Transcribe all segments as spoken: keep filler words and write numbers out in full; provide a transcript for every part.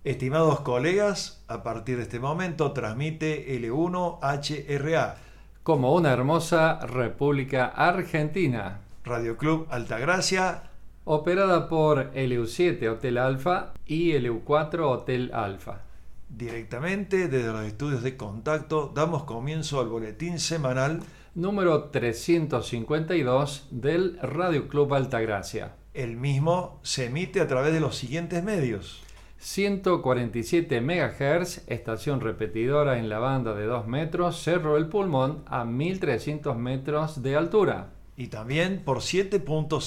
Estimados colegas, a partir de este momento transmite L uno H R A como una hermosa República Argentina. Radio Club Altagracia, operada por L U siete Hotel Alfa y L U cuatro Hotel Alfa. Directamente desde los estudios de Contacto damos comienzo al boletín semanal número trescientos cincuenta y dos del Radio Club Altagracia. El mismo se emite a través de los siguientes medios: ciento cuarenta y siete megahertz, estación repetidora en la banda de dos metros, Cerro del Pulmón, a mil trescientos metros de altura. Y también por siete punto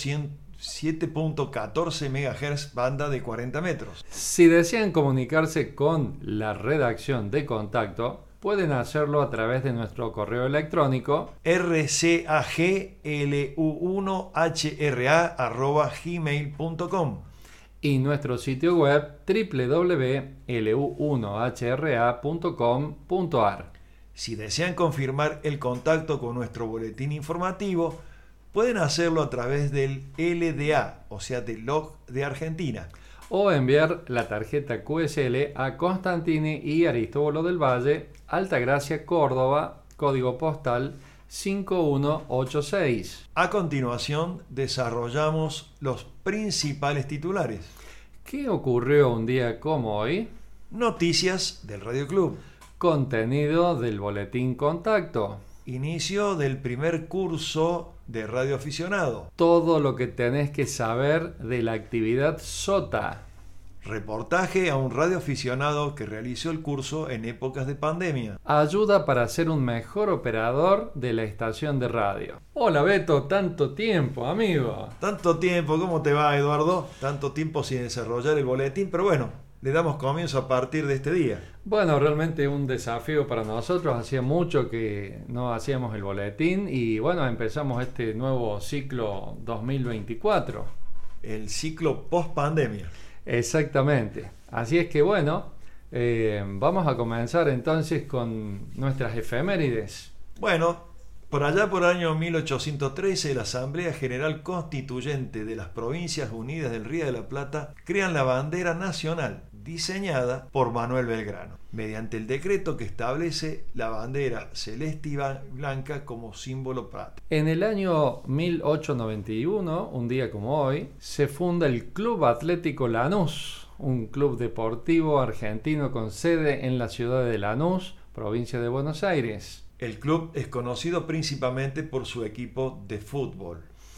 catorce megahertz, banda de cuarenta metros. Si desean comunicarse con la redacción de Contacto, pueden hacerlo a través de nuestro correo electrónico r c a g l u uno h r a arroba gmail punto com y nuestro sitio web w w w punto l u uno h r a punto com punto a r. Si desean confirmar el contacto con nuestro boletín informativo, pueden hacerlo a través del L D A, o sea, del log de Argentina, o enviar la tarjeta Q S L a Constantini y Aristóbulo del Valle, Altagracia, Córdoba, código postal cinco uno ocho seis. A continuación, desarrollamos los principales titulares. ¿Qué ocurrió un día como hoy? Noticias del Radio Club. Contenido del boletín Contacto. Inicio del primer curso de radioaficionado. Todo lo que tenés que saber de la actividad SOTA. Reportaje a un radioaficionado que realizó el curso en épocas de pandemia. Ayuda para ser un mejor operador de la estación de radio. Hola Beto, tanto tiempo, amigo. Tanto tiempo, ¿cómo te va, Eduardo? Tanto tiempo sin desarrollar el boletín, pero bueno, le damos comienzo a partir de este día. Bueno, realmente un desafío para nosotros. Hacía mucho que no hacíamos el boletín y bueno, empezamos este nuevo ciclo dos mil veinticuatro. El ciclo post-pandemia. Exactamente. Así es que bueno, eh, vamos a comenzar entonces con nuestras efemérides. Bueno, por allá por el año mil ochocientos trece, la Asamblea General Constituyente de las Provincias Unidas del Río de la Plata crean la bandera nacional, diseñada por Manuel Belgrano, mediante el decreto que establece la bandera celeste y blanca como símbolo patrio. En el año mil ochocientos noventa y uno, un día como hoy, se funda el Club Atlético Lanús, un club deportivo argentino con sede en la ciudad de Lanús, provincia de Buenos Aires. El club es conocido principalmente por su equipo de fútbol.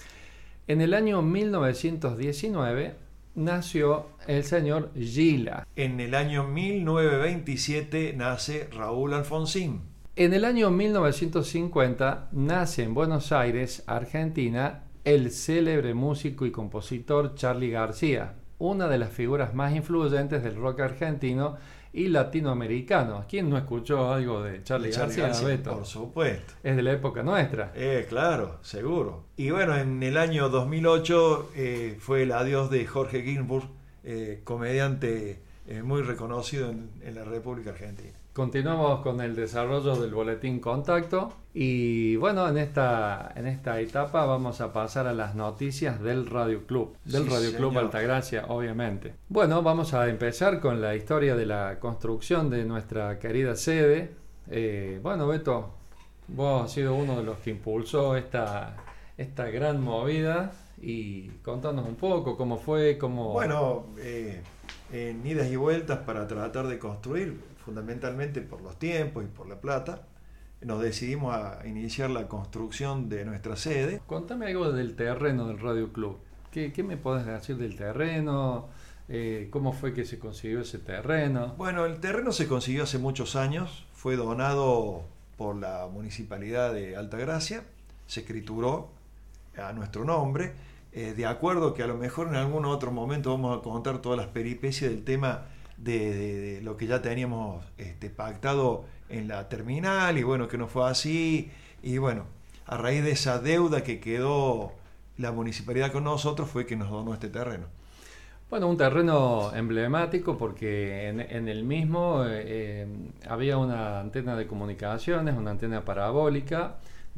En el año mil novecientos diecinueve nació el señor Gila. En el año mil novecientos veintisiete nace Raúl Alfonsín. En el año mil novecientos cincuenta nace en Buenos Aires, Argentina, el célebre músico y compositor Charly García, una de las figuras más influyentes del rock argentino y latinoamericano. ¿Quién no escuchó algo de Charly García, García, Beto? Por supuesto. Es de la época nuestra. Eh, claro, seguro. Y bueno, en el año dos mil ocho eh, fue el adiós de Jorge Ginsburg, eh, comediante eh, muy reconocido en, en la República Argentina. Continuamos con el desarrollo del boletín Contacto y bueno, en esta, en esta etapa vamos a pasar a las noticias del Radio Club, del Sí, Radio Club señor. Altagracia, obviamente. Bueno, vamos a empezar con la historia de la construcción de nuestra querida sede. Eh, bueno, Beto, vos has sido uno de los que impulsó esta, esta gran movida y contanos un poco cómo fue, cómo... Bueno, eh, en idas y vueltas para tratar de construir, fundamentalmente por los tiempos y por la plata, nos decidimos a iniciar la construcción de nuestra sede. Contame algo del terreno del Radio Club. ¿Qué, qué me podés decir del terreno? Eh, ¿Cómo fue que se consiguió ese terreno? Bueno, el terreno se consiguió hace muchos años, fue donado por la Municipalidad de Altagracia, se escrituró a nuestro nombre, eh, de acuerdo que a lo mejor en algún otro momento vamos a contar todas las peripecias del tema de, de, de lo que ya teníamos este, pactado en la terminal y bueno, que no fue así y bueno, a raíz de esa deuda que quedó la municipalidad con nosotros fue que nos donó este terreno. Bueno, un terreno emblemático porque en, en el mismo eh, había una antena de comunicaciones, una antena parabólica,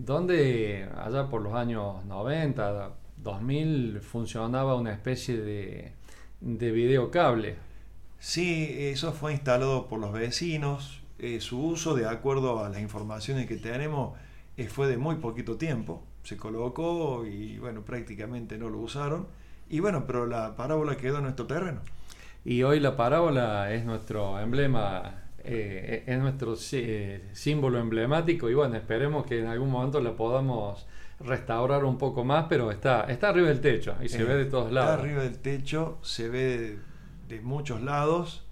donde allá por los años noventa, dos mil funcionaba una especie de, de videocable. Sí, eso fue instalado por los vecinos. Eh, su uso, de acuerdo a las informaciones que tenemos, eh, fue de muy poquito tiempo. Se colocó y bueno, prácticamente no lo usaron. Y bueno, pero la parábola quedó en nuestro terreno. Y hoy la parábola es nuestro emblema, eh, es nuestro eh, símbolo emblemático, y bueno, esperemos que en algún momento la podamos restaurar un poco más, pero está, está arriba del techo y se Eh, ve de todos lados. Está arriba del techo, se ve de, de muchos lados,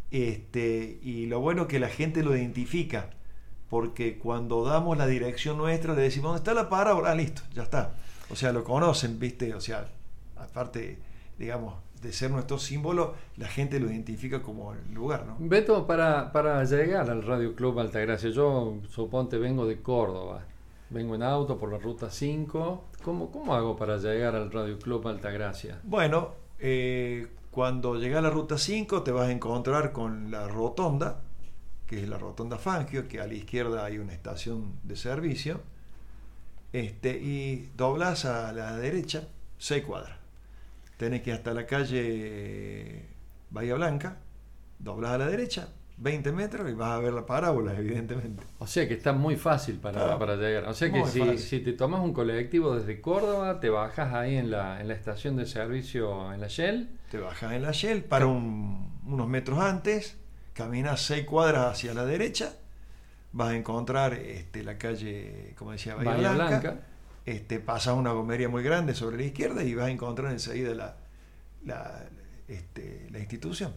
este, y lo bueno es que la gente lo identifica, porque cuando damos la dirección nuestra le decimos, ¿dónde está la parábola? Ah, listo, ya está. O sea, lo conocen, ¿viste? O sea, aparte, digamos, de ser nuestro símbolo, la gente lo identifica como el lugar, ¿no? Beto, para, para llegar al Radio Club Altagracia, yo suponte vengo de Córdoba, vengo en auto por la ruta cinco, ¿cómo, cómo hago para llegar al Radio Club Altagracia? Bueno, eh, cuando llegas a la ruta cinco te vas a encontrar con la rotonda, que es la rotonda Fangio, que a la izquierda hay una estación de servicio, este, y doblas a la derecha seis cuadras. Tenés que ir hasta la calle Bahía Blanca, doblas a la derecha, veinte metros y vas a ver la parábola, evidentemente. O sea que está muy fácil para, Claro, para llegar. O sea que si, si te tomas un colectivo desde Córdoba, te bajas ahí en la, en la estación de servicio en la Shell. Te bajas en la Shell, para un, unos metros antes, caminas seis cuadras hacia la derecha, vas a encontrar este, la calle, como decía, Bahía, Bahía Blanca. Blanca. Este, pasas una gomería muy grande sobre la izquierda y vas a encontrar enseguida la, la, este, la institución.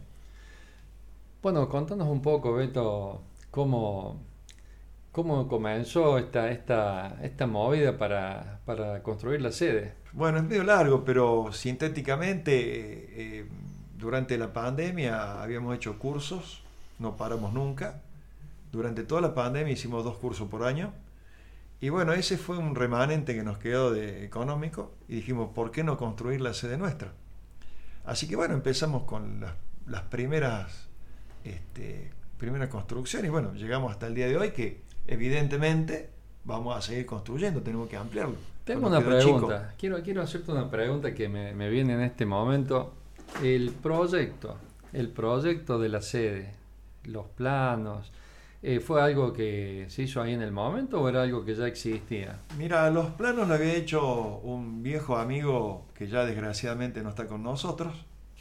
Bueno, contanos un poco, Beto, cómo, cómo comenzó esta, esta, esta movida para, para construir la sede. Bueno, es medio largo, pero sintéticamente, eh, eh, durante la pandemia habíamos hecho cursos, no paramos nunca. Durante toda la pandemia hicimos dos cursos por año. Y bueno, ese fue un remanente que nos quedó de económico y dijimos, ¿por qué no construir la sede nuestra? Así que bueno, empezamos con las, las primeras, este, primeras construcciones y bueno, llegamos hasta el día de hoy que evidentemente vamos a seguir construyendo, tenemos que ampliarlo. Tengo Cuando una quedó pregunta, chico, quiero, quiero hacerte una pregunta que me, me viene en este momento. El proyecto, el proyecto de la sede, los planos, Eh, ¿fue algo que se hizo ahí en el momento o era algo que ya existía? Mira, los planos lo había hecho un viejo amigo que ya desgraciadamente no está con nosotros,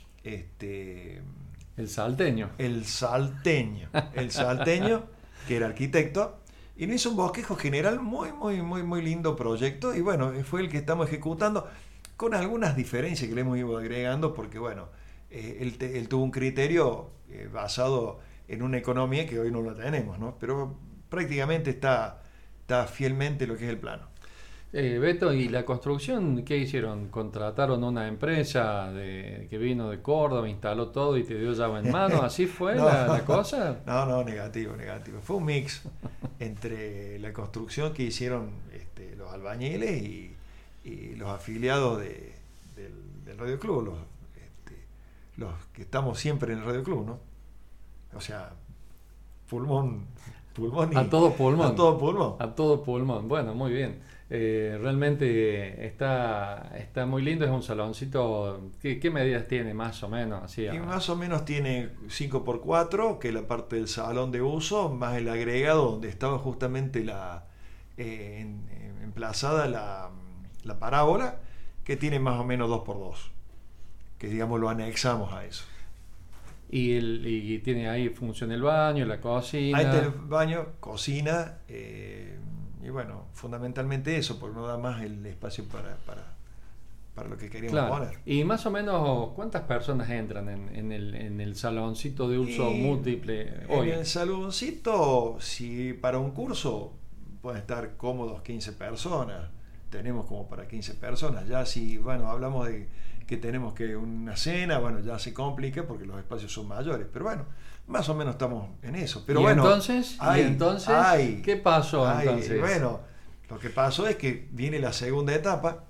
este, El salteño. el salteño, el salteño que era arquitecto y nos hizo un bosquejo general muy, muy, muy, muy lindo proyecto y bueno, fue el que estamos ejecutando con algunas diferencias que le hemos ido agregando porque bueno, eh, él, te, él tuvo un criterio eh, basado en una economía que hoy no la tenemos, ¿no? Pero prácticamente está, está fielmente lo que es el plano. Eh, Beto, ¿y la construcción qué hicieron? ¿Contrataron una empresa de, que vino de Córdoba, instaló todo y te dio llave en mano? ¿Así fue no, la, la cosa? No, no, negativo, negativo. Fue un mix entre la construcción que hicieron este, los albañiles y, y los afiliados de, del, del Radio Club, los, este, los que estamos siempre en el Radio Club, ¿no? O sea, pulmón, pulmón y, A todo pulmón. A todo pulmón. A todo pulmón. Bueno, muy bien. Eh, realmente está, está muy lindo. Es un saloncito. ¿Qué, qué medidas tiene más o menos? Así, Y a- más o menos tiene cinco por cuatro, que es la parte del salón de uso, más el agregado donde estaba justamente la eh, en- en- emplazada la, la parábola, que tiene más o menos dos por dos, que digamos lo anexamos a eso. Y, el, y tiene ahí funciona el baño, la cocina. Ahí está el baño, cocina, eh, y bueno, fundamentalmente eso, porque no da más el espacio para, para, para lo que queríamos Claro. poner. Y más o menos, ¿cuántas personas entran en, en, el, en el saloncito de uso Y múltiple hoy? En el saloncito, si para un curso pueden estar cómodos quince personas, tenemos como para quince personas. Ya si, bueno, hablamos de que tenemos que una cena, bueno, ya se complica porque los espacios son mayores, pero bueno, más o menos estamos en eso. Pero ¿Y bueno, entonces? hay- ¿Y entonces? hay- ¿Qué pasó hay- entonces? Bueno, lo que pasó es que viene la segunda etapa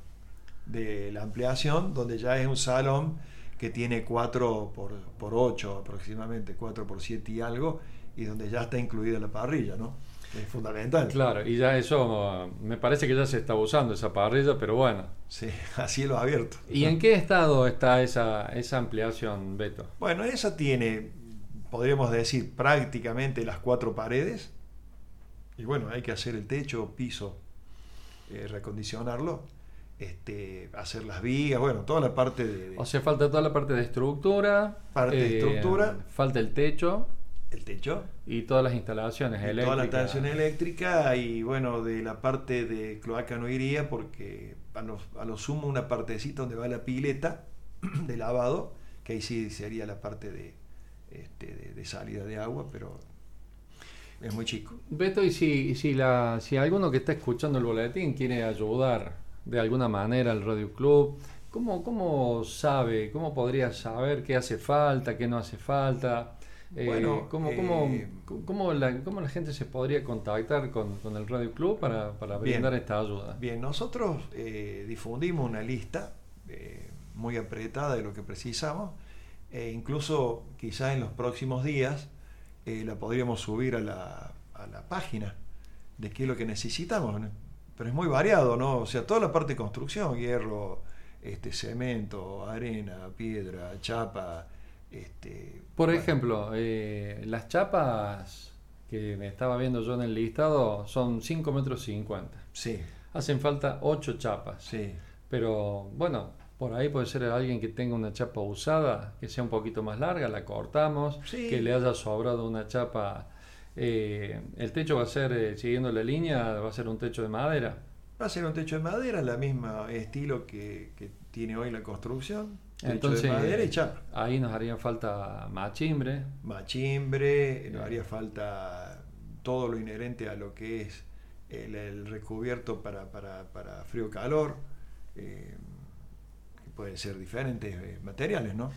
de la ampliación, donde ya es un salón que tiene cuatro por ocho aproximadamente, cuatro por siete y algo, y donde ya está incluida la parrilla, ¿no? Es fundamental. Claro, y ya eso, me parece que ya se está usando esa parrilla, pero bueno. Sí, a cielo abierto. ¿Y en qué estado está esa, esa ampliación, Beto? Bueno, esa tiene podríamos decir, prácticamente las cuatro paredes. Y bueno, hay que hacer el techo, piso, eh, recondicionarlo, este, hacer las vigas, bueno, toda la parte de... de o sea, falta toda la parte de estructura. Parte de eh, estructura. Falta el techo. El techo. Y todas las instalaciones Y eléctricas. toda la instalación eléctrica y bueno, de la parte de cloaca no iría porque a lo, a lo sumo una partecita donde va la pileta de lavado, que ahí sí sería la parte de, este, de, de salida de agua, pero es muy chico. Beto, y si, si, la, si alguno que está escuchando el boletín quiere ayudar de alguna manera al Radio Club, ¿cómo, cómo sabe, cómo podría saber qué hace falta, qué no hace falta? Eh, Bueno, ¿cómo, eh, cómo, cómo, la, ¿Cómo la gente se podría contactar con, con el Radio Club para, para brindar bien, esta ayuda? Bien, nosotros eh, difundimos una lista eh, muy apretada de lo que precisamos, e incluso quizás en los próximos días eh, la podríamos subir a la, a la página de qué es lo que necesitamos, pero es muy variado, ¿no? O sea, toda la parte de construcción, hierro, este, cemento, arena, piedra, chapa. Este, Por bueno. ejemplo, eh, las chapas que me estaba viendo yo en el listado son cinco metros cincuenta. Sí. Hacen falta ocho chapas. Sí. Pero bueno, por ahí puede ser alguien que tenga una chapa usada, que sea un poquito más larga, la cortamos, Sí. que le haya sobrado una chapa. Eh, el techo va a ser, eh, siguiendo la línea, va a ser un techo de madera. Va a ser un techo de madera, la misma estilo que, que tiene hoy la construcción. Techo Entonces, de madera y chapa. Ahí nos haría falta machimbre. Machimbre, nos haría falta todo lo inherente a lo que es el, el recubierto para, para, para frío-calor, eh, que pueden ser diferentes eh, materiales, ¿no?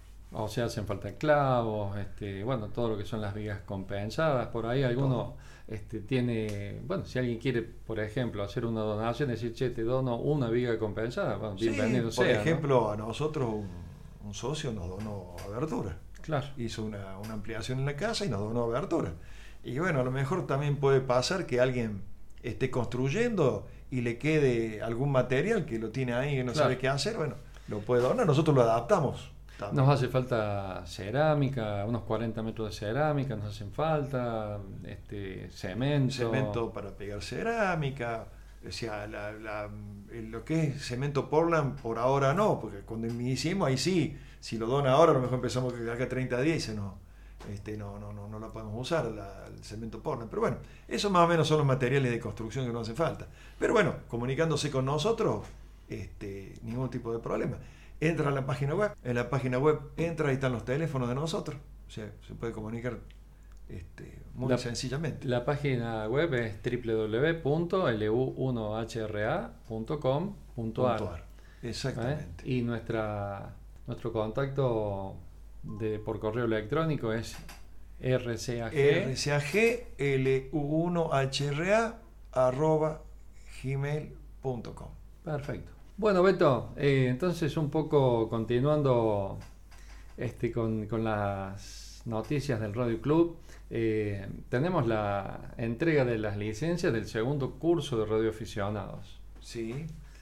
O sea, hacen falta clavos, este, bueno, todo lo que son las vigas compensadas. Por ahí alguno este, tiene, bueno, si alguien quiere, por ejemplo, hacer una donación, decir, che, te dono una viga compensada, bueno, bienvenido sí, por sea, ejemplo, ¿no? A nosotros un, un socio nos donó abertura. Claro. Hizo una, una ampliación en la casa y nos donó abertura. Y bueno, a lo mejor también puede pasar que alguien esté construyendo y le quede algún material que lo tiene ahí y no Claro. sabe qué hacer, bueno, lo puede donar, nosotros lo adaptamos. También. Nos hace falta cerámica, unos cuarenta metros de cerámica nos hacen falta, este, cemento. Cemento para pegar cerámica, o sea, la, la, lo que es cemento Portland por ahora no, porque cuando hicimos ahí sí, si lo dona ahora a lo mejor empezamos que acá treinta días y dice no, este, no, no, no, no lo podemos usar, la, el cemento Portland, pero bueno, eso más o menos son los materiales de construcción que nos hacen falta. Pero bueno, comunicándose con nosotros, este, ningún tipo de problema. Entra a la página web, en la página web entra, ahí están los teléfonos de nosotros, o sea, se puede comunicar este, muy la, sencillamente. La página web es doble u doble u doble u punto l u uno h r a punto com punto a r. Exactamente. ¿Eh? Y nuestra, nuestro contacto de, por correo electrónico es r c a g r c a g l u uno h r a arroba gmail punto com. Perfecto. Bueno, Beto, eh, entonces un poco continuando este, con, con las noticias del Radio Club, eh, tenemos la entrega de las licencias del segundo curso de radioaficionados. Sí,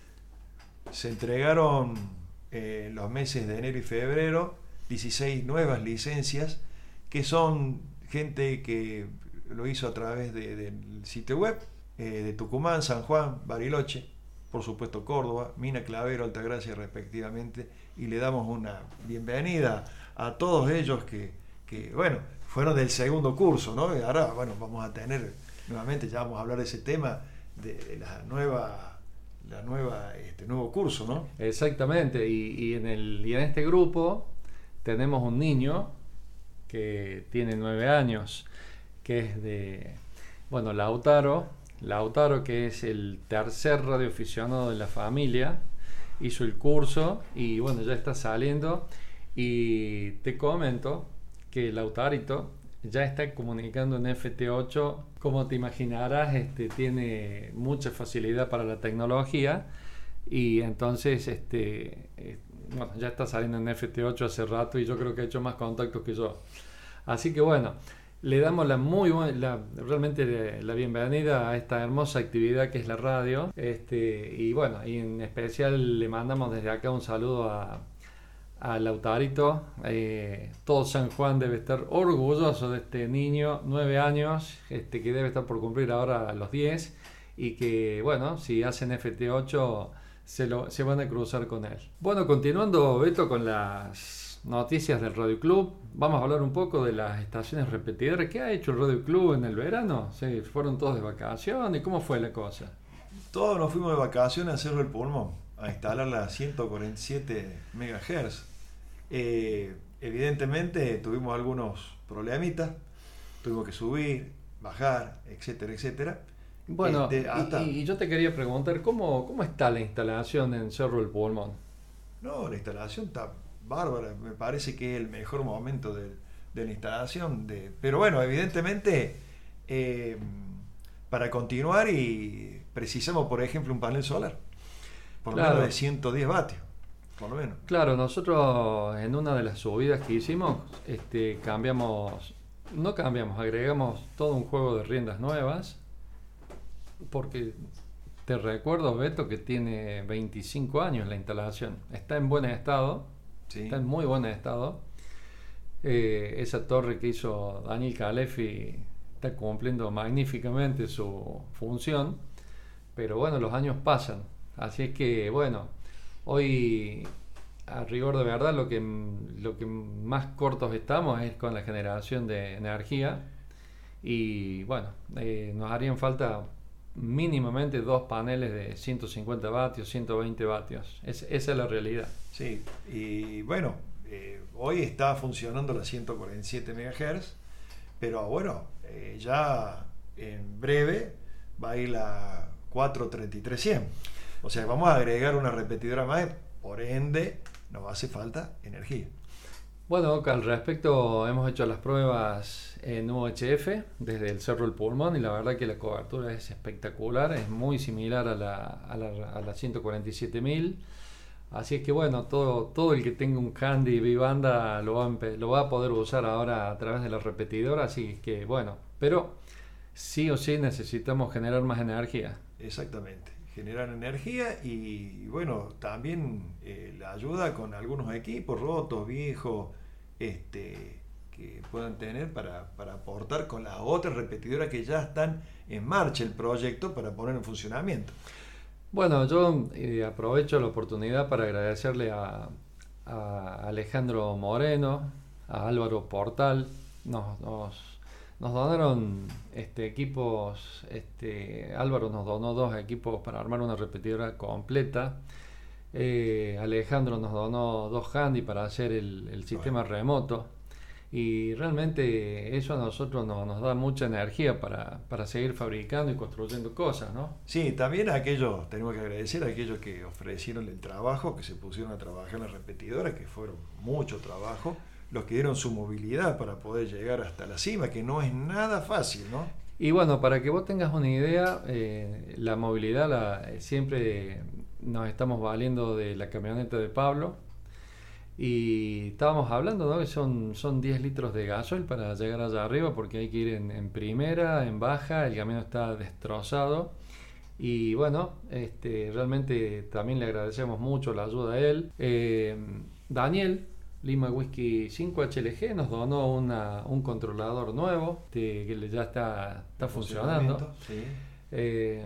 se entregaron eh, los meses de enero y febrero dieciséis nuevas licencias que son gente que lo hizo a través de, del sitio web eh, de Tucumán, San Juan, Bariloche, por supuesto Córdoba, Mina Clavero, Altagracia respectivamente, y le damos una bienvenida a todos ellos que, que bueno, fueron del segundo curso, ¿no? Y ahora, bueno, vamos a tener nuevamente, ya vamos a hablar de ese tema, de la nueva, la nueva, este nuevo curso, ¿no? Exactamente, y, y, en el, y en este grupo tenemos un niño que tiene nueve años, que es de, bueno, Lautaro, Lautaro, que es el tercer radioaficionado de la familia, hizo el curso y bueno, ya está saliendo. Y te comento que Lautarito ya está comunicando en F T ocho, como te imaginarás, este, tiene mucha facilidad para la tecnología y entonces este, eh, bueno, ya está saliendo en F T ocho hace rato y yo creo que ha hecho más contactos que yo. Así que bueno, le damos la muy buena, la, realmente la bienvenida a esta hermosa actividad que es la radio. Este, y bueno, y en especial le mandamos desde acá un saludo a, a Lautarito. Eh, todo San Juan debe estar orgulloso de este niño, nueve años, este, que debe estar por cumplir ahora los diez, y que, bueno, si hacen F T ocho se, lo, se van a cruzar con él. Bueno, continuando, Beto, con las noticias del Radio Club, vamos a hablar un poco de las estaciones repetidoras. ¿Qué ha hecho el Radio Club en el verano? ¿Se fueron todos de vacaciones? ¿Cómo fue la cosa? Todos nos fuimos de vacaciones a Cerro del Pulmón, a instalar la ciento cuarenta y siete megahertz. Eh, evidentemente tuvimos algunos problemitas, tuvimos que subir, bajar, etcétera, etcétera. Bueno, Este, y, hasta... y yo te quería preguntar, ¿cómo, cómo está la instalación en Cerro del Pulmón? No, la instalación está bárbara, me parece que es el mejor momento de, de la instalación, de, pero bueno, evidentemente eh, para continuar y precisamos, por ejemplo, un panel solar, por lo Claro. menos de ciento diez vatios, por lo menos. Claro, nosotros en una de las subidas que hicimos, este, cambiamos, no cambiamos, agregamos todo un juego de riendas nuevas, porque te recuerdo, Beto, que tiene veinticinco años la instalación, está en buen estado, Sí. está en muy buen estado. Eh, esa torre que hizo Daniel Calefi está cumpliendo magníficamente su función, pero bueno, los años pasan, así es que bueno, hoy a rigor de verdad lo que, lo que más cortos estamos es con la generación de energía, y bueno, eh, nos harían falta mínimamente dos paneles de ciento cincuenta vatios, ciento veinte vatios. Es, esa es la realidad. Sí, y bueno, eh, hoy está funcionando la ciento cuarenta y siete megahertz, pero bueno, eh, ya en breve va a ir la cuatrocientos treinta y tres cien. O sea, vamos a agregar una repetidora más, por ende nos hace falta energía. Bueno, al respecto hemos hecho las pruebas en U H F desde el Cerro del Pulmón, y la verdad que la cobertura es espectacular, es muy similar a la, a la, a la ciento cuarenta y siete mil. Así es que bueno, todo, todo el que tenga un Handy Vivanda lo va, a lo va a poder usar ahora a través de la repetidora, así que bueno, pero sí o sí necesitamos generar más energía. Exactamente, generar energía y bueno, también eh, la ayuda con algunos equipos rotos, viejos, este, que puedan tener para, para aportar con las otras repetidoras que ya están en marcha el proyecto para poner en funcionamiento. Bueno, yo eh, aprovecho la oportunidad para agradecerle a, a Alejandro Moreno, a Álvaro Portal. Nos, nos, nos donaron este, equipos, este, Álvaro nos donó dos equipos para armar una repetidora completa. Eh, Alejandro nos donó dos handy para hacer el, el sistema bueno. remoto. Y realmente eso a nosotros nos, nos da mucha energía para, para seguir fabricando y construyendo cosas, ¿no? Sí, también a aquellos, tenemos que agradecer a aquellos que ofrecieron el trabajo, que se pusieron a trabajar en la repetidora, que fueron mucho trabajo, los que dieron su movilidad para poder llegar hasta la cima, que no es nada fácil, ¿no? Y bueno, para que vos tengas una idea, eh, la movilidad la, eh, siempre nos estamos valiendo de la camioneta de Pablo. Y estábamos hablando, ¿no? Que son, son diez litros de gasoil para llegar allá arriba, porque hay que ir en, en primera, en baja, el camino está destrozado. Y bueno, este, realmente también le agradecemos mucho la ayuda a él. Eh, Daniel, Lima Whisky cinco H L G, nos donó una, un controlador nuevo este, que ya está, está funcionando. Sí. Eh,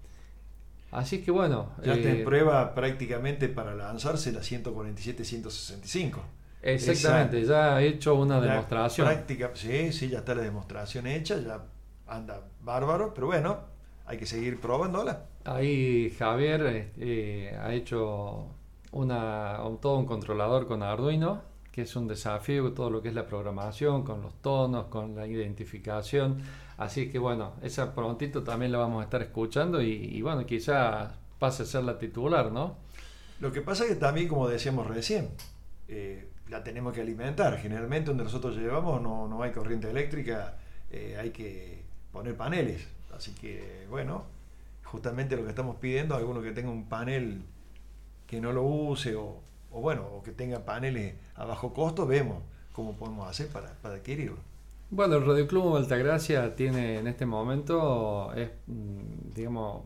Así que bueno. Ya está eh, en prueba prácticamente para lanzarse la ciento cuarenta y siete ciento sesenta y cinco. Exactamente, Esa, ya he hecho una demostración. Práctica, sí, sí, ya está la demostración hecha, ya anda bárbaro, pero bueno, hay que seguir probándola. Ahí Javier eh, ha hecho una, un, todo un controlador con Arduino, que es un desafío, todo lo que es la programación, con los tonos, con la identificación. Así que bueno, esa prontito también la vamos a estar escuchando y, y bueno, quizá pase a ser la titular, ¿no? Lo que pasa es que también, como decíamos recién, eh, la tenemos que alimentar. Generalmente donde nosotros llevamos no, no hay corriente eléctrica, eh, hay que poner paneles. Así que bueno, justamente lo que estamos pidiendo, alguno que tenga un panel que no lo use o, o bueno, o que tenga paneles a bajo costo, vemos cómo podemos hacer para, para adquirirlo. Bueno, el Radio Club Altagracia tiene en este momento, es, digamos,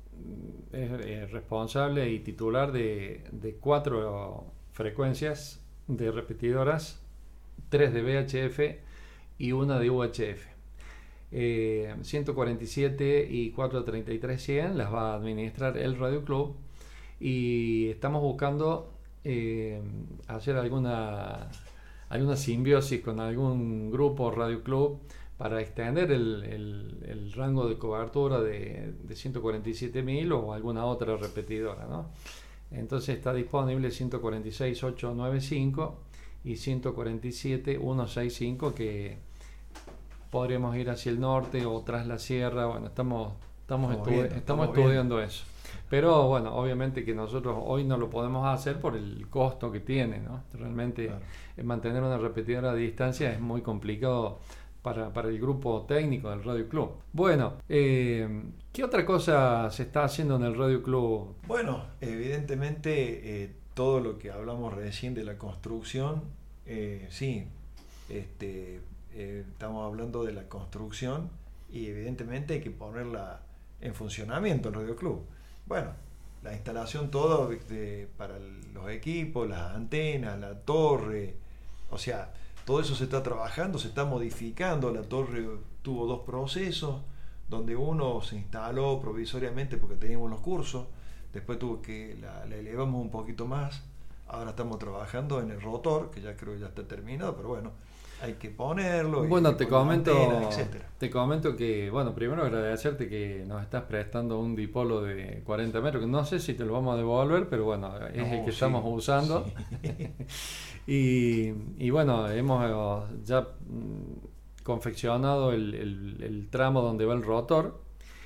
es, es responsable y titular de, de cuatro frecuencias de repetidoras, tres de V H F y una de U H F. Eh, ciento cuarenta y siete y cuatrocientos treinta y tres cien las va a administrar el Radio Club, y estamos buscando eh, hacer alguna, alguna simbiosis con algún grupo Radio Club para extender el, el, el rango de cobertura de, de ciento cuarenta y siete mil o alguna otra repetidora, ¿no? Entonces está disponible ciento cuarenta y seis mil ochocientos noventa y cinco y ciento cuarenta y siete mil ciento sesenta y cinco, que podríamos ir hacia el norte o tras la sierra. Bueno, estamos, estamos, estamos, estu- viendo, estamos, estamos estudiando viendo. eso. Pero bueno, obviamente que nosotros hoy no lo podemos hacer por el costo que tiene, ¿no? Realmente Claro. mantener una repetidora a distancia es muy complicado para, para el grupo técnico del Radio Club. Bueno, eh, ¿qué otra cosa se está haciendo en el Radio Club? Bueno, evidentemente eh, todo lo que hablamos recién de la construcción, eh, sí, este, eh, estamos hablando de la construcción y evidentemente hay que ponerla en funcionamiento el Radio Club. Bueno, la instalación todo de, para los equipos, las antenas, la torre, o sea, todo eso se está trabajando, se está modificando. La torre tuvo dos procesos, donde uno se instaló provisoriamente porque teníamos los cursos, después tuvo que la, la elevamos un poquito más. Ahora estamos trabajando en el rotor, que ya creo que ya está terminado, pero bueno, hay que ponerlo. Bueno, y te poner comento, antenas, etcétera. te comento que, bueno, primero agradecerte que nos estás prestando un dipolo de cuarenta metros, que no sé si te lo vamos a devolver, pero bueno, es No, el que sí, estamos usando. sí. y, y bueno, hemos eh, ya mm, confeccionado el, el, el tramo donde va el rotor.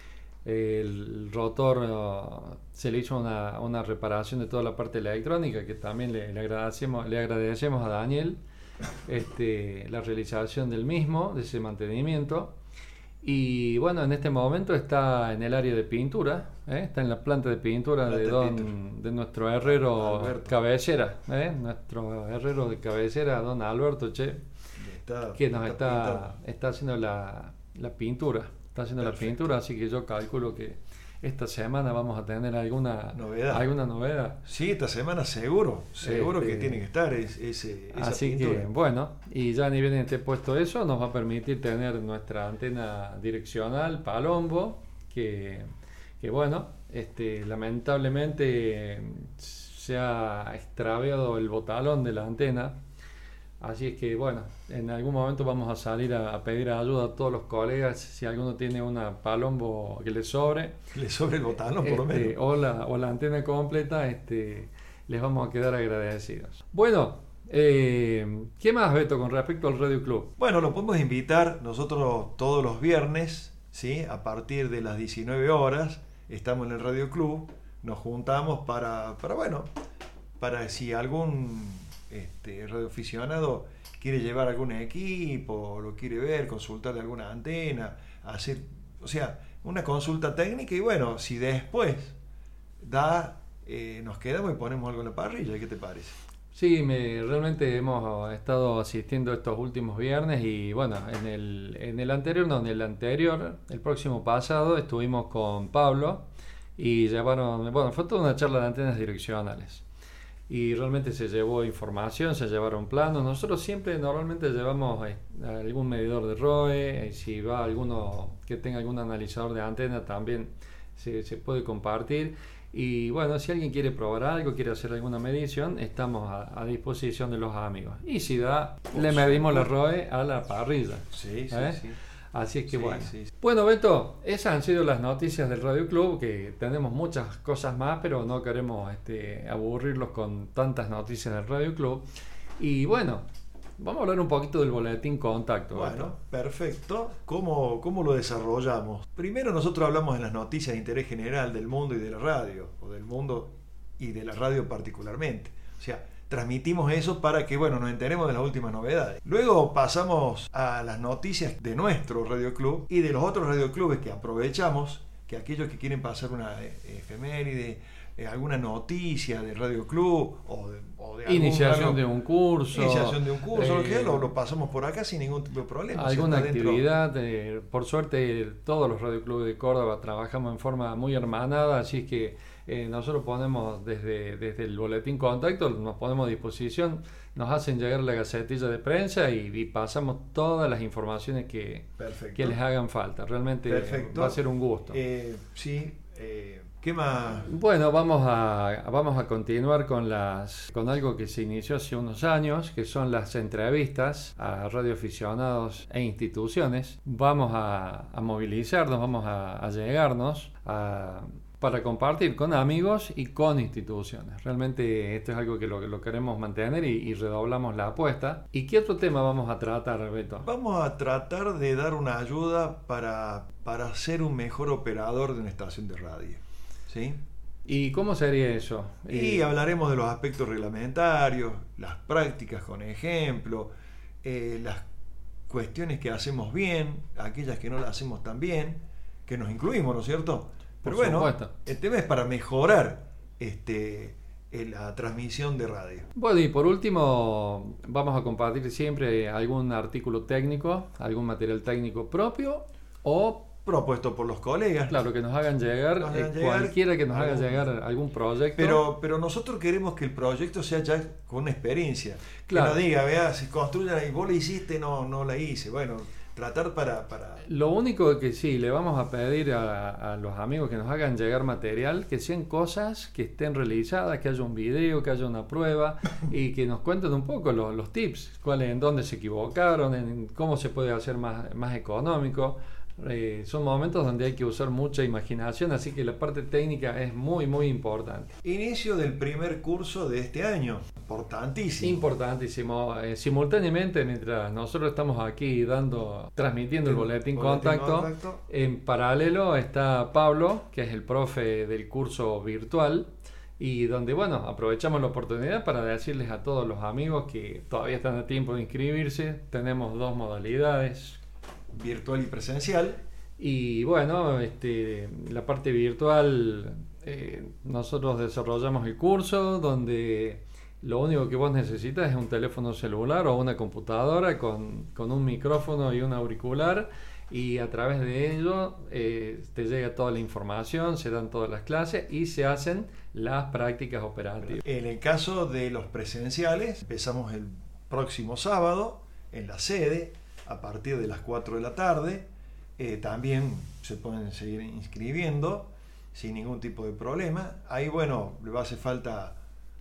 El rotor uh, se le hizo una, una reparación de toda la parte electrónica, que también le, le agradecemos, le agradecemos a Daniel este, la realización del mismo, de ese mantenimiento. Y bueno, en este momento está en el área de pintura, ¿eh? Está en la planta de pintura Planta de, de don, pintura. de nuestro herrero Alberto. cabecera, ¿eh? Nuestro herrero de cabecera, don Alberto Che, Está, que nos está, pintando. está haciendo la, la pintura, está haciendo Perfecto. la pintura, así que yo calculo que esta semana vamos a tener alguna Novedad. alguna novedad. Sí, esta semana seguro, seguro Este, que tiene que estar es, ese, esa Así pintura. que bueno, y ya ni bien esté puesto eso, nos va a permitir tener nuestra antena direccional Palombo, que, que bueno, este, lamentablemente se ha extraviado el botalón de la antena. Así es que bueno, en algún momento vamos a salir a, a pedir ayuda a todos los colegas si alguno tiene una Palombo que le sobre. Le sobre el botano, por lo Este, menos. o, la, o la antena completa, este, les vamos a quedar agradecidos. Bueno, eh, ¿qué más, Beto, con respecto al Radio Club? Bueno, lo podemos invitar nosotros todos los viernes, ¿sí? A partir de las diecinueve horas, estamos en el Radio Club, nos juntamos para, para bueno, para si algún este, radioaficionado quiere llevar algún equipo, lo quiere ver, consultar de alguna antena, hacer, o sea, una consulta técnica y bueno, si después da, eh, nos quedamos y ponemos algo en la parrilla, ¿qué te parece? Sí, me, realmente hemos estado asistiendo estos últimos viernes y bueno, en el, en el anterior, no, en el anterior, el próximo pasado, estuvimos con Pablo y llevaron, bueno, fue toda una charla de antenas direccionales. Y realmente se llevó información, se llevaron planos. Nosotros siempre normalmente llevamos eh, algún medidor de R O E, eh, si va alguno que tenga algún analizador de antena también se, se puede compartir. Y bueno, si alguien quiere probar algo, quiere hacer alguna medición, estamos a, a disposición de los amigos. Y si da, Por le medimos la supuesto. R O E a la parrilla. Sí, sí, ¿Eh? sí. Así es que Sí, bueno. sí, sí. Bueno, Beto, esas han sido las noticias del Radio Club, que tenemos muchas cosas más, pero no queremos este, aburrirlos con tantas noticias del Radio Club. Y bueno, vamos a hablar un poquito del boletín contacto. Bueno, Beto. perfecto. ¿Cómo, ¿Cómo lo desarrollamos? Primero nosotros hablamos en las noticias de interés general del mundo y de la radio, o del mundo y de la radio particularmente. O sea, transmitimos eso para que, bueno, nos enteremos de las últimas novedades. Luego pasamos a las noticias de nuestro Radio Club y de los otros radioclubes que aprovechamos, que aquellos que quieren pasar una eh, efeméride, eh, alguna noticia de Radio Club o de, o de algún- Iniciación algo- de un curso. iniciación de un curso, eh, lo que lo, lo pasamos por acá sin ningún tipo de problema. O sea, alguna está dentro- actividad. eh, por suerte, todos los radioclubes de Córdoba trabajamos en forma muy hermanada, así es que Eh, nosotros ponemos desde, desde el boletín contacto, nos ponemos a disposición, nos hacen llegar la gacetilla de prensa y, y pasamos todas las informaciones que, que les hagan falta. Realmente Perfecto. Va a ser un gusto. Eh, sí, eh, ¿qué más? Bueno, vamos a, vamos a continuar con, las, con algo que se inició hace unos años, que son las entrevistas a radioaficionados e instituciones. Vamos a, a movilizarnos, vamos a, a llegarnos a... para compartir con amigos y con instituciones. Realmente esto es algo que lo, lo queremos mantener y, y redoblamos la apuesta. ¿Y qué otro tema vamos a tratar, Beto? Vamos a tratar de dar una ayuda para, para ser un mejor operador de una estación de radio. ¿Sí? ¿Y cómo sería eso? Y eh... hablaremos de los aspectos reglamentarios, las prácticas con ejemplo, eh, las cuestiones que hacemos bien, aquellas que no las hacemos tan bien, que nos incluimos, ¿no es cierto? Pero Por bueno, supuesto. El tema es para mejorar este, la transmisión de radio. Bueno, y por último, vamos a compartir siempre algún artículo técnico, algún material técnico propio o propuesto por los colegas. Claro, que nos hagan llegar, nos hagan eh, llegar cualquiera que nos algún, haga llegar algún proyecto. Pero, pero nosotros queremos que el proyecto sea ya con una experiencia. Claro. Que no diga, vea, si construyan y vos la hiciste, no, no la hice. Bueno, tratar para, para... Lo único que sí, le vamos a pedir a, a los amigos que nos hagan llegar material, que sean cosas que estén realizadas, que haya un video, que haya una prueba y que nos cuenten un poco los, los tips, cuáles, en dónde se equivocaron, en cómo se puede hacer más, más económico. Eh, son momentos donde hay que usar mucha imaginación, así que la parte técnica es muy muy importante. Inicio del primer curso de este año, importantísimo. Importantísimo. Eh, simultáneamente, mientras nosotros estamos aquí dando, transmitiendo el, el boletín, boletín contacto, contacto, en paralelo está Pablo, que es el profe del curso virtual, y donde, bueno, aprovechamos la oportunidad para decirles a todos los amigos que todavía están a tiempo de inscribirse. Tenemos dos modalidades, virtual y presencial. Y bueno, este, la parte virtual, eh, nosotros desarrollamos el curso donde lo único que vos necesitas es un teléfono celular o una computadora con, con un micrófono y un auricular, y a través de ello eh, te llega toda la información, se dan todas las clases y se hacen las prácticas operativas. En el caso de los presenciales, empezamos el próximo sábado en la sede a partir de las cuatro de la tarde. Eh, también se pueden seguir inscribiendo sin ningún tipo de problema. Ahí, bueno, le va a hacer falta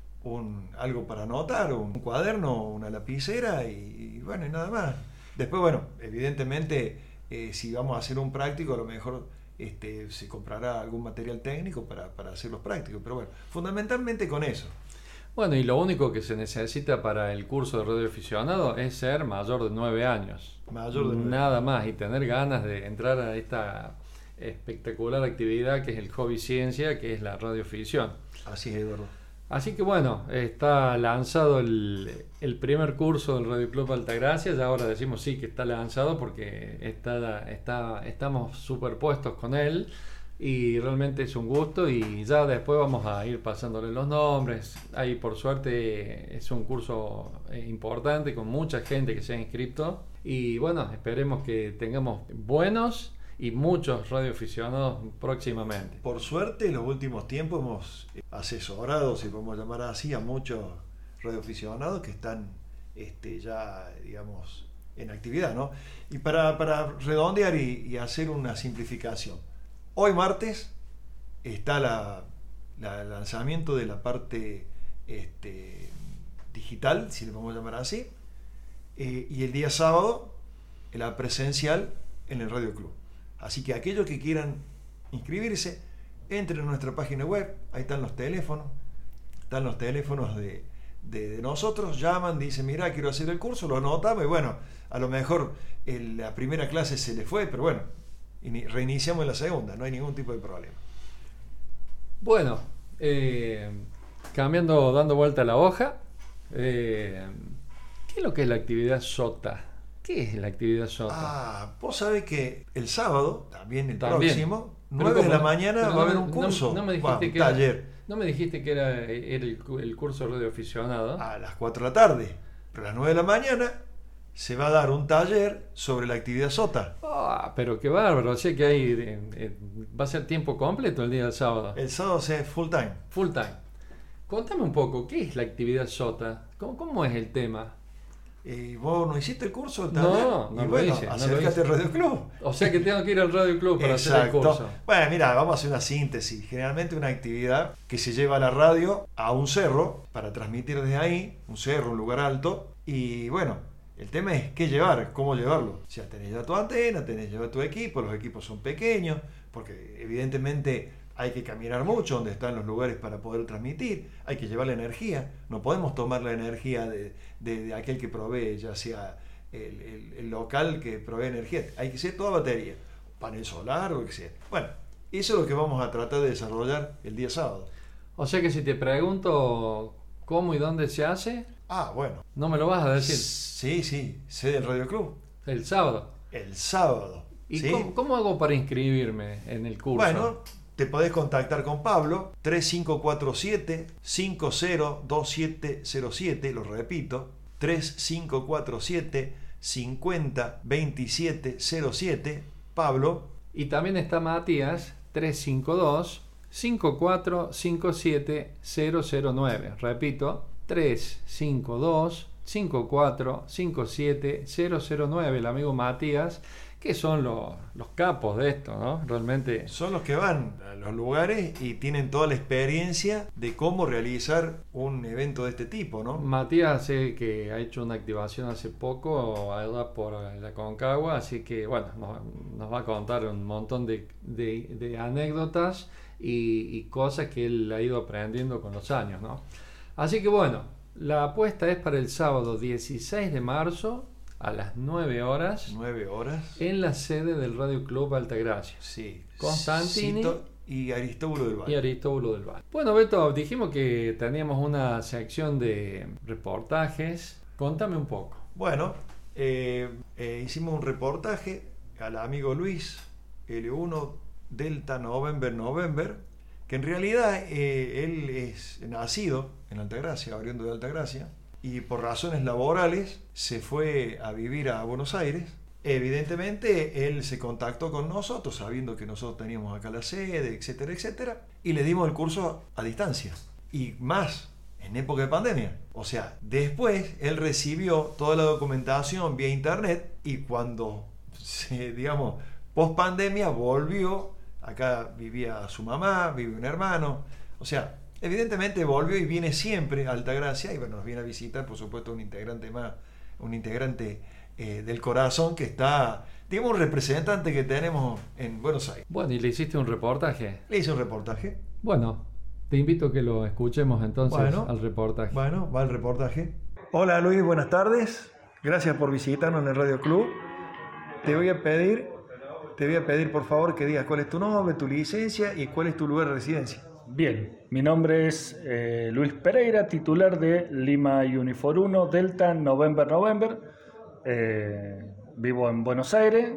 un, algo para anotar, un cuaderno, una lapicera y, y bueno, y nada más. Después, bueno, evidentemente, eh, si vamos a hacer un práctico, a lo mejor este, se comprará algún material técnico para, para hacer los prácticos, pero bueno, fundamentalmente con eso. Bueno, y lo único que se necesita para el curso de radioaficionado es ser mayor de nueve años. Mayor de nueve. Nada más, y tener ganas de entrar a esta espectacular actividad que es el hobby ciencia, que es la radioafición. Así es, Eduardo. Así que bueno, está lanzado el, el primer curso del Radio Club Altagracia. Ya ahora decimos sí que está lanzado porque está, está, estamos superpuestos con él. Y realmente es un gusto, y ya después vamos a ir pasándole los nombres. Ahí por suerte es un curso importante con mucha gente que se ha inscrito, y bueno, esperemos que tengamos buenos y muchos radioaficionados próximamente. Por suerte en los últimos tiempos hemos asesorado, si podemos llamar así, a muchos radioaficionados que están este, ya, digamos, en actividad, ¿no? Y para, para redondear y, y hacer una simplificación, hoy martes está la, la, el lanzamiento de la parte este, digital, si le podemos llamar así, eh, y el día sábado la presencial en el Radio Club. Así que aquellos que quieran inscribirse, entren a nuestra página web, ahí están los teléfonos, están los teléfonos de, de, de nosotros, llaman, dicen, mira, quiero hacer el curso, lo anotamos, y bueno, a lo mejor el, la primera clase se le fue, pero bueno, reiniciamos en la segunda, no hay ningún tipo de problema. Bueno, eh, cambiando, dando vuelta a la hoja, eh, ¿qué es lo que es la actividad SOTA? ¿Qué es la actividad SOTA? Ah, vos sabés que el sábado, también el también. próximo, nueve de la mañana va a haber un curso, no, no me dijiste bueno, que taller. Era, no me dijiste que era, era el, el curso radioaficionado. A las cuatro de la tarde, pero a las nueve de la mañana se va a dar un taller sobre la actividad sota. Ah, pero qué bárbaro, o sea que hay, eh, eh, va a ser tiempo completo el día del sábado. El sábado es full time. Full time. Contame un poco, ¿qué es la actividad sota? ¿Cómo, cómo es el tema? ¿Y vos no hiciste el curso? El taller? No, no y lo bueno, hice, no lo acércate hice. al Radio Club. O sea que tengo que ir al Radio Club para hacer el Exacto. curso. Bueno, mira, vamos a hacer una síntesis. Generalmente una actividad que se lleva a la radio a un cerro para transmitir desde ahí, un cerro, un lugar alto. Y bueno, el tema es qué llevar, cómo llevarlo. O sea, tenés ya tu antena, tenés ya tu equipo, los equipos son pequeños, porque evidentemente hay que caminar mucho donde están los lugares para poder transmitir, hay que llevar la energía, no podemos tomar la energía de, de, de aquel que provee, ya sea el, el, el local que provee energía, hay que ser toda batería, panel solar o lo que sea. Bueno, eso es lo que vamos a tratar de desarrollar el día sábado. O sea que si te pregunto cómo y dónde se hace, Ah, bueno. no me lo vas a decir. Sí, sí, sé del Radio Club. El sábado. El sábado. ¿Y ¿sí? cómo, cómo hago para inscribirme en el curso? Bueno, te podés contactar con Pablo, tres cinco cuatro siete, cinco cero dos siete cero siete, lo repito, tres cinco cuatro siete, cinco cero dos siete cero siete, Pablo. Y también está Matías, tres cinco dos, cinco cuatro cinco siete cero cero nueve. Repito, tres cinco dos, cinco cuatro cinco siete cero cero nueve, el amigo Matías, que son los, los capos de esto, ¿no? Realmente Son los que van a los lugares y tienen toda la experiencia de cómo realizar un evento de este tipo, ¿no? Matías sé que ha hecho una activación hace poco allá por la Concagua, así que bueno, nos, nos va a contar un montón de, de, de anécdotas y, y cosas que él ha ido aprendiendo con los años, ¿no? Así que bueno, la apuesta es para el sábado dieciséis de marzo a las nueve horas. nueve horas. En la sede del Radio Club Altagracia. Sí. Constantini Cito y Aristóbulo del Valle. Y Aristóbulo del Valle. Bueno, Beto, dijimos que teníamos una sección de reportajes. Contame un poco. Bueno, eh, eh, hicimos un reportaje al amigo Luis, L uno Delta November November, que en realidad eh, él es nacido en Altagracia, oriundo de Altagracia, y por razones laborales se fue a vivir a Buenos Aires. Evidentemente él se contactó con nosotros sabiendo que nosotros teníamos acá la sede, etcétera, etcétera, y le dimos el curso a distancia, y más en época de pandemia. O sea, después él recibió toda la documentación vía internet, y cuando, se, digamos, post pandemia volvió, acá vivía su mamá, vive un hermano, o sea, evidentemente volvió y viene siempre a Altagracia, y bueno, nos viene a visitar, por supuesto, un integrante más, un integrante eh, del corazón que está, digamos, un representante que tenemos en Buenos Aires. Bueno, ¿y le hiciste un reportaje? Le hice un reportaje. Bueno, te invito a que lo escuchemos entonces Bueno, al reportaje. Bueno, va el reportaje. Hola Luis, buenas tardes. Gracias por visitarnos en el Radio Club. Te voy a pedir, te voy a pedir por favor que digas cuál es tu nombre, tu licencia y cuál es tu lugar de residencia. Bien, mi nombre es eh, Luis Pereira, titular de Lima Unifor uno, Delta November November. Eh, vivo en Buenos Aires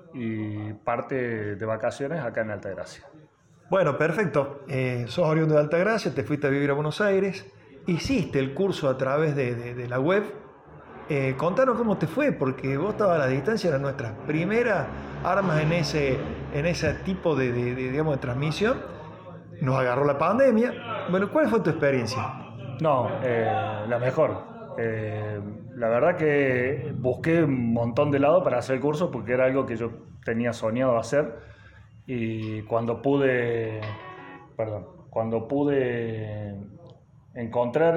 y parte de vacaciones acá en Altagracia. Bueno, perfecto. Eh, sos oriundo de Altagracia, te fuiste a vivir a Buenos Aires, hiciste el curso a través de, de, de la web. Eh, contanos cómo te fue, porque vos estabas a la distancia, eran nuestras primeras armas en ese, en ese tipo de, de, de, digamos, de transmisión. Nos agarró la pandemia. Bueno, ¿cuál fue tu experiencia? No, eh, la mejor. Eh, la verdad que busqué un montón de lado para hacer el curso porque era algo que yo tenía soñado hacer, y cuando pude, perdón, cuando pude encontrar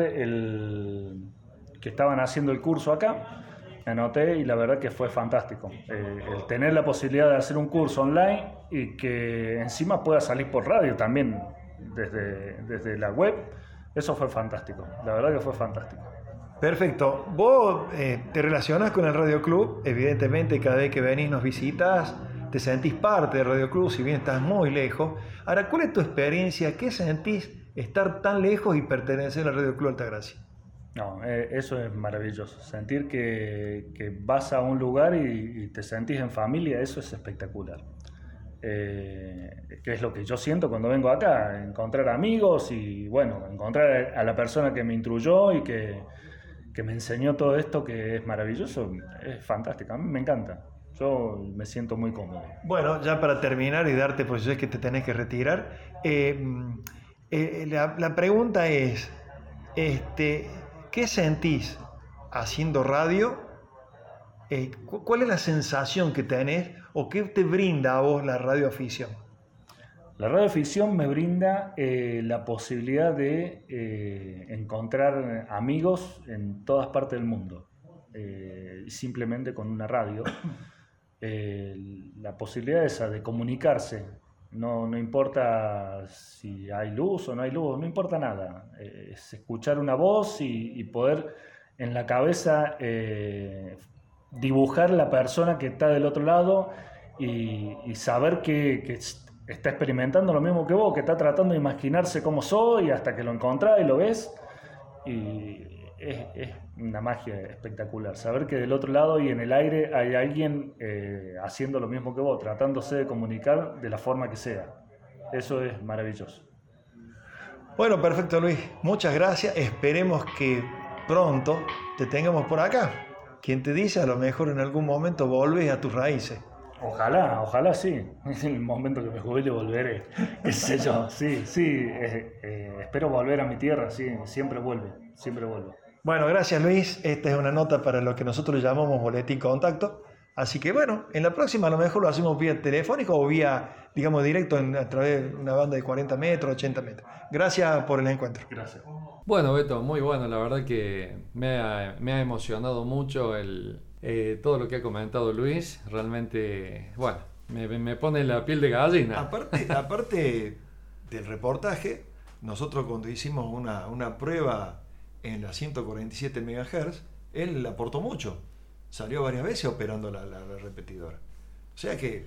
el que estaban haciendo el curso acá, me anoté y la verdad que fue fantástico. Eh, el tener la posibilidad de hacer un curso online y que encima pueda salir por radio también desde, desde la web, eso fue fantástico. La verdad que fue fantástico. Perfecto. Vos eh, te relacionás con el Radio Club, evidentemente cada vez que venís nos visitas, te sentís parte del Radio Club, si bien estás muy lejos. Ahora, ¿cuál es tu experiencia? ¿Qué sentís estar tan lejos y pertenecer al Radio Club Altagracia? No, eh, eso es maravilloso. Sentir que, que vas a un lugar y, y te sentís en familia, eso es espectacular. Eh, que es lo que yo siento cuando vengo acá, encontrar amigos y bueno, encontrar a la persona que me instruyó y que, que me enseñó todo esto, que es maravilloso, es fantástico, a mí me encanta. Yo me siento muy cómodo. Bueno, ya para terminar y darte, pues es que te tenés que retirar, eh, eh, la, la pregunta es, este, ¿qué sentís haciendo radio? Eh, ¿Cuál es la sensación que tenés o qué te brinda a vos la radioafición? La radioafición me brinda eh, la posibilidad de eh, encontrar amigos en todas partes del mundo, eh, simplemente con una radio. Eh, la posibilidad esa de comunicarse, no, no importa si hay luz o no hay luz, no importa nada, eh, es escuchar una voz y, y poder en la cabeza eh, dibujar la persona que está del otro lado y, y saber que, que está experimentando lo mismo que vos, que está tratando de imaginarse cómo soy hasta que lo encontrás y lo ves, y es, es una magia espectacular, saber que del otro lado y en el aire hay alguien eh, haciendo lo mismo que vos, tratándose de comunicar de la forma que sea. Eso es maravilloso. Bueno, perfecto, Luis, muchas gracias, esperemos que pronto te tengamos por acá. Quien te dice, a lo mejor en algún momento volves a tus raíces. Ojalá, ojalá sí. En el momento que me jubile volveré. ¿Qué sé yo? Sí, sí. Eh, eh, espero volver a mi tierra, sí. Siempre vuelvo, siempre vuelvo. Bueno, gracias Luis. Esta es una nota para lo que nosotros llamamos boletín contacto. Así que bueno, en la próxima a lo mejor lo hacemos vía telefónico o vía, digamos, directo en, a través de una banda de cuarenta metros, ochenta metros. Gracias por el encuentro. Gracias. Bueno, Beto, muy bueno. La verdad que me ha, me ha emocionado mucho el... Eh, todo lo que ha comentado Luis, realmente, bueno, me, me pone la piel de gallina. Aparte, aparte del reportaje, nosotros cuando hicimos una, una prueba en la ciento cuarenta y siete megahertz, él aportó mucho. Salió varias veces operando la, la, la repetidora. O sea que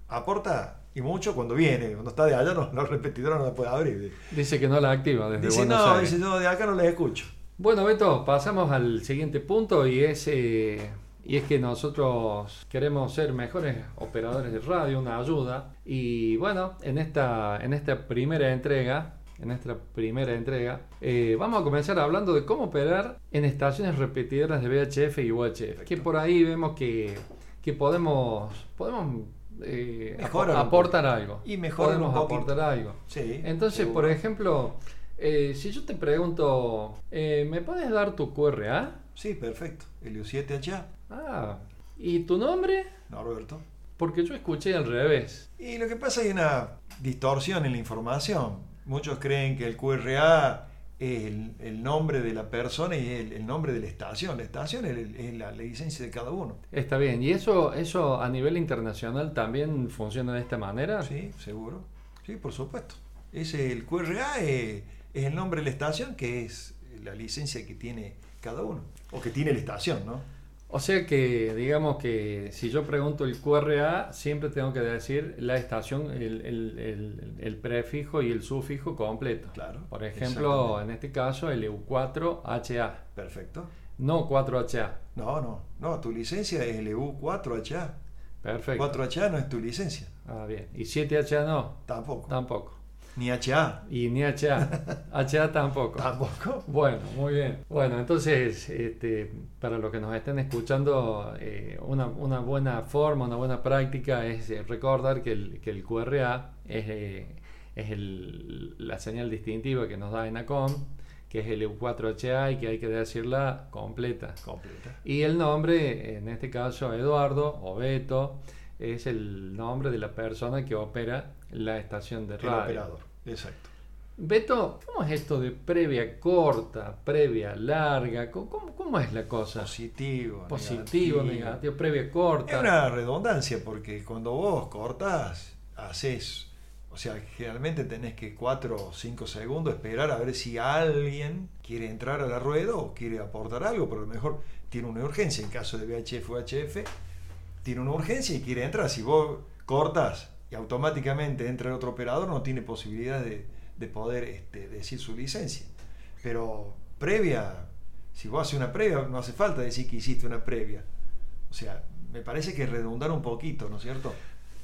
aporta y mucho cuando viene, cuando está de allá, no, la repetidora no la puede abrir. Dice que no la activa desde dice, Buenos no, Aires. Dice, no, de acá no les escucho. Bueno, Beto, pasamos al siguiente punto y es... Eh, Y es que nosotros queremos ser mejores operadores de radio, una ayuda. Y bueno, en esta, en esta primera entrega, en esta primera entrega, eh, vamos a comenzar hablando de cómo operar en estaciones repetidoras de V H F y U H F. Que por ahí vemos que, que podemos, podemos eh, ap- aportar algo. Y mejorar podemos un aportar algo. Sí, Entonces, seguro. por ejemplo, eh, si yo te pregunto, eh, ¿me puedes dar tu Q R A? Sí, perfecto. El U siete H A. Ah, ¿y tu nombre? Norberto. Porque yo escuché al revés. Y lo que pasa es que hay una distorsión en la información. Muchos creen que el Q R A es el, el nombre de la persona y el, el nombre de la estación. La estación es, el, es la, la licencia de cada uno. Está bien. ¿Y eso, eso a nivel internacional también funciona de esta manera? Sí, seguro. Sí, por supuesto. Ese, el Q R A es, es el nombre de la estación, que es la licencia que tiene cada uno. O que tiene la estación, ¿no? O sea que, digamos que si yo pregunto el Q R A, siempre tengo que decir la estación, el, el, el, el prefijo y el sufijo completo. Claro. Por ejemplo, en este caso, el E U cuatro H A. Perfecto. No cuatro H A. No, no. No, tu licencia es el E U cuatro H A. Perfecto. cuatro H A no es tu licencia. Ah, bien. ¿Y siete H A no? Tampoco. Tampoco. Ni H A. Y ni H A. H A tampoco. Tampoco. Bueno, muy bien. Bueno, entonces, este, para los que nos estén escuchando, eh, una, una buena forma, una buena práctica es eh, recordar que el, que el Q R A es, eh, es el, la señal distintiva que nos da ENACOM, que es el E U cuatro H A y que hay que decirla completa. Completa. Y el nombre, en este caso Eduardo o Beto, es el nombre de la persona que opera la estación de radio. El operador, exacto. Beto, ¿cómo es esto de previa corta, previa larga? ¿Cómo, cómo es la cosa? Positivo, Positivo, negativo, negativo previa corta. Es una redundancia porque cuando vos cortás, haces, o sea, generalmente tenés que cuatro o cinco segundos esperar a ver si alguien quiere entrar a la rueda o quiere aportar algo, pero a lo mejor tiene una urgencia. En caso de V H F o H F, tiene una urgencia y quiere entrar. Si vos cortas y automáticamente entra el otro operador, no tiene posibilidad de, de poder este, decir su licencia. Pero previa, si vos haces una previa, no hace falta decir que hiciste una previa. O sea, me parece que redundar un poquito, ¿no es cierto?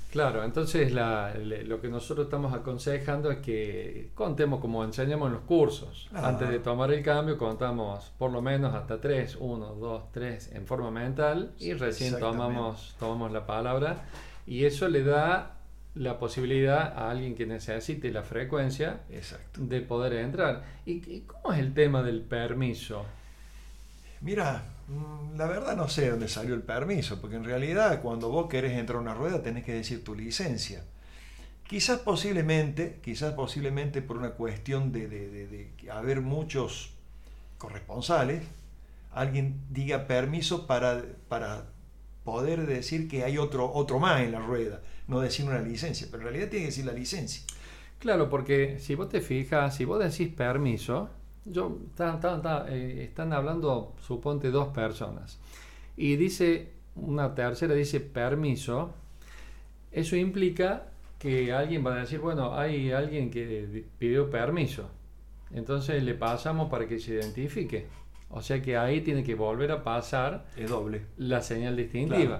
Claro, entonces la, le- lo que nosotros estamos aconsejando es que contemos como enseñamos en los cursos. Ah. Antes de tomar el cambio contamos por lo menos hasta tres, uno, dos, tres en forma mental y recién Exactamente. tomamos, tomamos la palabra y eso le da la posibilidad a alguien que necesite la frecuencia Exacto. de poder entrar. ¿Y, y cómo es el tema del permiso? Mira, mm, la verdad no sé dónde salió el permiso, porque en realidad cuando vos querés entrar a una rueda tenés que decir tu licencia. Quizás posiblemente, quizás posiblemente por una cuestión de, de, de, de haber muchos corresponsales, alguien diga permiso para, para poder decir que hay otro, otro más en la rueda, no decir una licencia, pero en realidad tiene que decir la licencia. Claro, porque si vos te fijas, si vos decís permiso, yo, ta- ta- ta, eh, están hablando, suponte, dos personas, y dice, una tercera dice permiso, eso implica que alguien va a decir, bueno, hay alguien que di- pidió permiso, entonces le pasamos para que se identifique. O sea que ahí tiene que volver a pasar Es doble. la señal distintiva. Claro.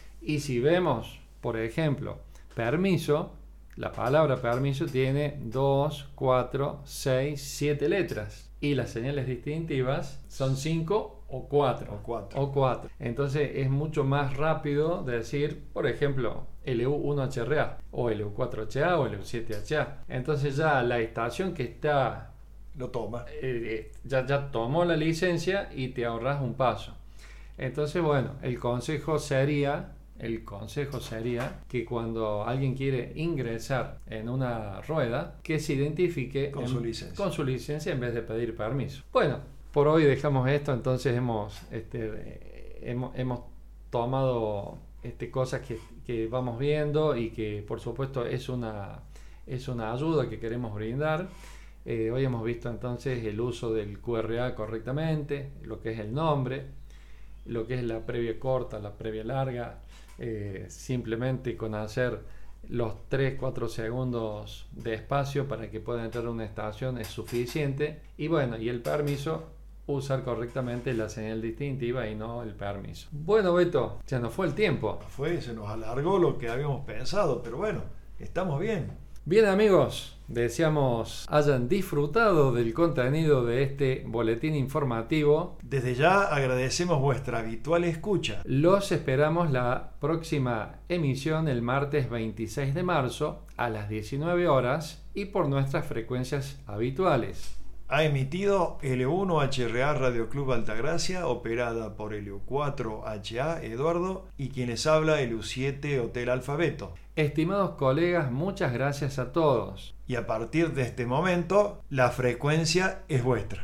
Y si vemos, por ejemplo, permiso, la palabra permiso tiene dos, cuatro, seis, siete letras. Y las señales distintivas son cinco o cuatro. O cuatro. O cuatro. Entonces es mucho más rápido decir, por ejemplo, L U uno H R A o L U cuatro H A o L U siete H A. Entonces ya la estación que está Lo toma. eh, ya, ya tomó la licencia y te ahorras un paso. Entonces, bueno, el consejo sería, el consejo sería que cuando alguien quiere ingresar en una rueda, que se identifique Con en- su licencia. con su licencia en vez de pedir permiso. Bueno, por hoy dejamos esto, entonces hemos, este, eh, hemos, hemos tomado este, cosas que, que vamos viendo y que por supuesto es una, es una ayuda que queremos brindar. Eh, hoy hemos visto entonces el uso del Q R A correctamente, lo que es el nombre, lo que es la previa corta, la previa larga, eh, simplemente con hacer los tres cuatro segundos de espacio para que pueda entrar a una estación es suficiente. Y bueno, y el permiso, usar correctamente la señal distintiva y no el permiso. Bueno, Beto, ya nos fue el tiempo. Fue, se nos alargó lo que habíamos pensado, pero bueno, estamos bien. Bien amigos, deseamos hayan disfrutado del contenido de este boletín informativo. Desde ya agradecemos vuestra habitual escucha. Los esperamos la próxima emisión el martes veintiséis de marzo a las diecinueve horas y por nuestras frecuencias habituales. Ha emitido L uno H R A Radio Club Altagracia, operada por L U cuatro H A Eduardo y quienes habla L U siete Hotel Alfabeto. Estimados colegas, muchas gracias a todos. Y a partir de este momento, la frecuencia es vuestra.